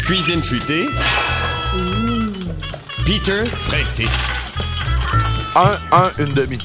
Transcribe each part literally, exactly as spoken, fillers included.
Cuisine futée. Mmh. Peter pressé. Un, un, une demi.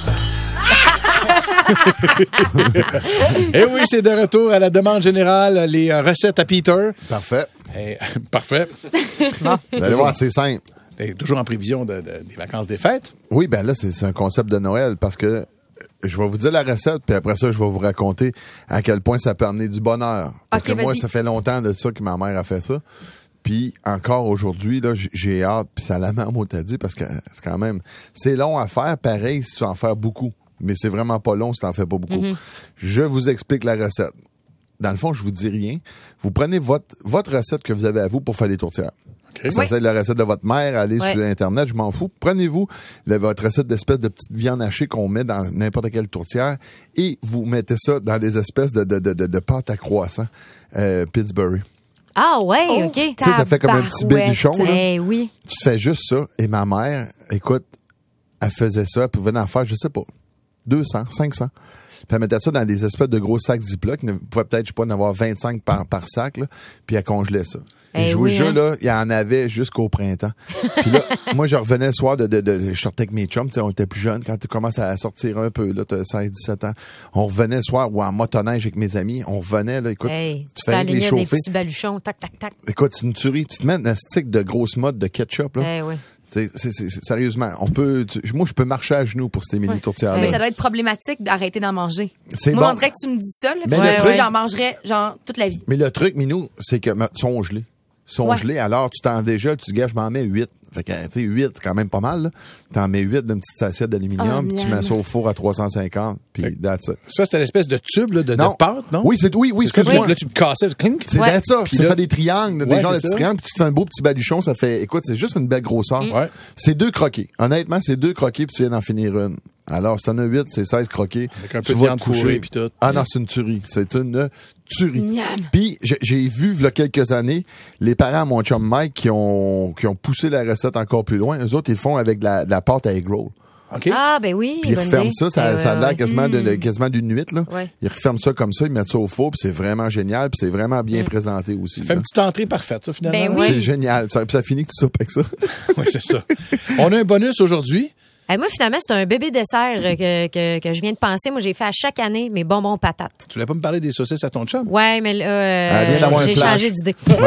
Et oui, c'est de retour à la demande générale, les euh, recettes à Peter. Parfait. Et, parfait. Bon. Vous allez voir, c'est simple. Et toujours en prévision de, de, des vacances des fêtes. Oui, ben là, c'est, c'est un concept de Noël parce que je vais vous dire la recette, puis après ça, je vais vous raconter à quel point ça peut amener du bonheur. Parce okay, que moi, vas-y. ça fait longtemps de ça que ma mère a fait ça. Puis encore aujourd'hui, là, j'ai hâte, puis ça la met en mot à dire parce que c'est quand même... C'est long à faire, pareil, si tu en fais beaucoup. Mais c'est vraiment pas long si tu n'en fais pas beaucoup. Mm-hmm. Je vous explique la recette. Dans le fond, je vous dis rien. Vous prenez votre, votre recette que vous avez à vous pour faire des tourtières. Okay. Ça, oui. C'est la recette de votre mère. Allez ouais. sur Internet, je m'en fous. Prenez-vous la, votre recette d'espèce de petite viande hachée qu'on met dans n'importe quelle tourtière et vous mettez ça dans des espèces de, de, de, de, de pâte à croissant euh, Pillsbury. Ah ouais, oh, OK. Tu sais, ça fait comme un petit baluchon. Là. Eh oui. Tu fais juste ça. Et ma mère, écoute, elle faisait ça. Elle pouvait en faire, je sais pas, deux cents, cinq cents. Puis elle mettait ça dans des espèces de gros sacs Ziploc. Elle pouvait peut-être, je sais pas, en avoir vingt-cinq par, par sac. Là, puis elle congelait ça. Et eh je vous oui, jure, hein? là, il y en avait jusqu'au printemps. Puis là, moi, je revenais le soir de, de, de, de je sortais avec mes chums, tu sais, on était plus jeunes, quand tu commences à sortir un peu, là, t'as seize, dix-sept ans. On revenait le soir, ou en motoneige avec mes amis, on revenait, là, écoute, hey, tu fais les chauffer. des petits baluchons, tac, tac, tac. Écoute, c'est une tuerie. Tu te mets un stick de grosse mode de ketchup, là. Eh oui. C'est, c'est, c'est, c'est, sérieusement, on peut, tu, moi, je peux marcher à genoux pour ces mini ouais. tourtières-là. Mais ça doit être problématique d'arrêter d'en manger. C'est moi, bon. on dirait que tu me dis ça, là, mais puis le ouais, truc, j'en mangerais, genre, toute la vie. Mais le truc, Minou, c'est que, sont gelés. sont ouais. gelés, alors tu t'en déjà, tu te gâches, je m'en mets huit. Fait que, tu sais, huit, c'est quand même pas mal, là. T'en mets huit d'une petite assiette d'aluminium, puis oh, tu mets ça au four à trois cent cinquante, puis that's it. Ça, c'était l'espèce de tube, là, de, de pâte, non? Oui, c'est, oui, oui, c'est que là, tu me cassais, clink. C'est ouais. ça. Puis ça fait des triangles, ouais, des genres de petits ça. triangles, puis tu te fais un beau petit baluchon, ça fait, écoute, c'est juste une belle grosseur. Mm. Ouais. C'est deux croquets. Honnêtement, c'est deux croquets, puis tu viens d'en finir une. Alors, si t'en as huit, c'est seize croquets. Avec un peu de viande fourrée puis tout. Ah non, c'est une tuerie. C'est une tuerie. Puis, j'ai, j'ai vu, il y a quelques années, les parents à mon chum Mike qui ont, qui ont poussé la recette encore plus loin. Eux autres, ils le font avec de la, de la pâte à egg roll. Okay. Ah, ben oui. Puis ils referment ça, ça, euh, ça a l'air quasiment, mm. de, quasiment d'une nuit, là. Ouais. Ils referment ça comme ça, ils mettent ça au four, puis c'est vraiment génial, puis c'est vraiment bien mm. présenté aussi. Ça fait une petite entrée parfaite, ça, finalement. Ben oui. C'est génial. Puis ça, ça finit que tu soupes avec ça. Oui, c'est ça. On a un bonus aujourd'hui. Hey, moi, finalement, c'est un bébé dessert que, que, que je viens de penser. Moi, j'ai fait à chaque année mes bonbons patates. Tu voulais pas me parler des saucisses à ton chum? Ouais, mais là, euh, ah, j'ai changé d'idée. Euh,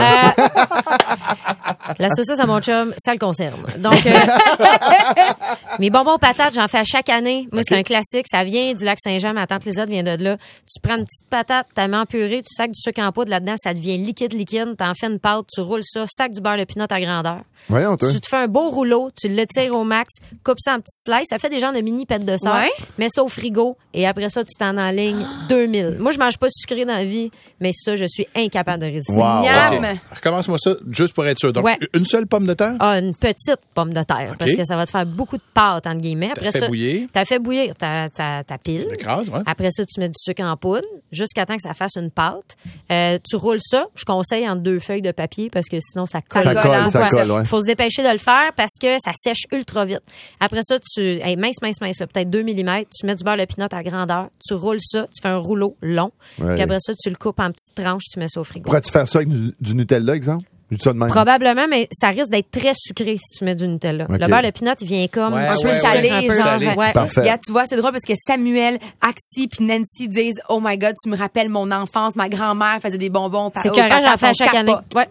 la saucisse à mon chum, ça le concerne. Donc, euh, mes bonbons patates, j'en fais à chaque année. Moi, okay. C'est un classique. Ça vient du lac Saint-Jean. Ma tante Lisette vient de là. Tu prends une petite patate, tu la mets en purée, tu sacs du sucre en poudre là-dedans, ça devient liquide, liquide. T'en fais une pâte, tu roules ça, sac du beurre de pinot à grandeur. Voyons, toi. Tu te fais un beau rouleau, tu l'étires au max, coupes ça en petites slices. Ça fait des genres de mini pètes de sable. Ouais. Mets ça au frigo et après ça, tu t'en enlignes deux mille. Moi, je mange pas sucré dans la vie, mais ça, je suis incapable de résister. Wow. Okay. Recommence-moi ça juste pour être sûr. Donc, ouais. une seule pomme de terre? Ah, une petite pomme de terre. Okay. Parce que ça va te faire beaucoup de pâte, entre guillemets. Après t'as fait ça, bouillir. T'as fait bouillir ta, ta, ta pile. L'écrase, ouais. Après ça, tu mets du sucre en poudre jusqu'à temps que ça fasse une pâte. Euh, tu roules ça. Je conseille en deux feuilles de papier parce que sinon, ça colle. Ça colle, ça colle, ouais. Faut se dépêcher de le faire parce que ça sèche ultra vite. Après ça, tu, hey, mince, mince, mince, là, peut-être deux millimètres. Tu mets du beurre de pinot à grandeur. Tu roules ça. Tu fais un rouleau long. Ouais. Puis après ça, tu le coupes en petites tranches. Tu mets ça au frigo. Pourrais-tu faire ça avec du, du Nutella, exemple? Ça de même. Probablement, mais ça risque d'être très sucré si tu mets du Nutella. Okay. Le beurre de pinot, il vient comme ouais, un peu ouais, salé, ouais, genre. salé. Ouais. Parfait. Regarde, tu vois, c'est drôle parce que Samuel, Axie puis Nancy disent « Oh my God, tu me rappelles mon enfance, ma grand-mère faisait des bonbons. » C'est que j'en fais à chaque année. Ouais.